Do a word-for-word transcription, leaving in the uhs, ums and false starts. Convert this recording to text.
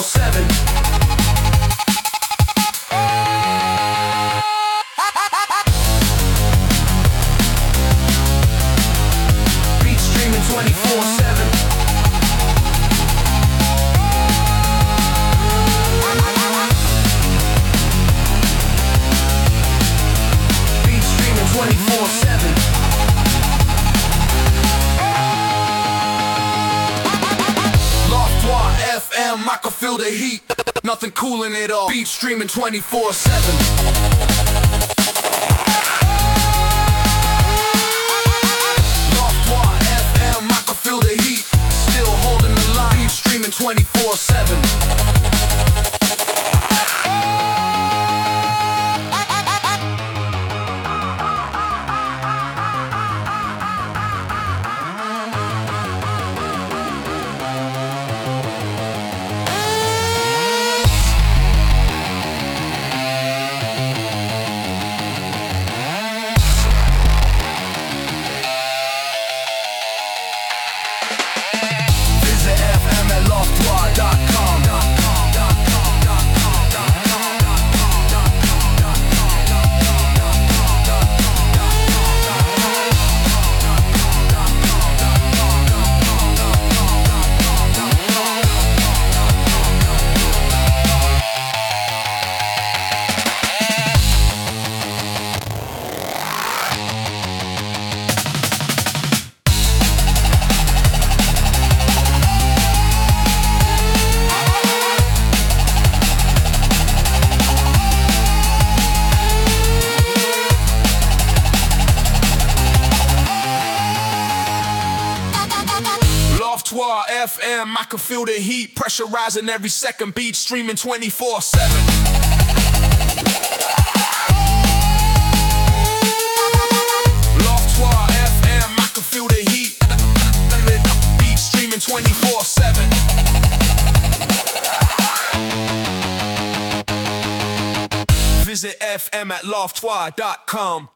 twenty-four seven. Beat streaming twenty-four seven. Beat streaming twenty-four seven. F M, I can feel the heat. Nothing cooling it all. Beat streaming twenty-four seven. Loftwire F M, I can feel the heat. Still holding the line. Beat streaming twenty-four seven. Loftwire F M, I can feel the heat. Pressurizing every second. Beat streaming twenty-four seven. Loftwire F M, I can feel the heat. Beat streaming twenty-four seven. Visit F M at loftwire dot com.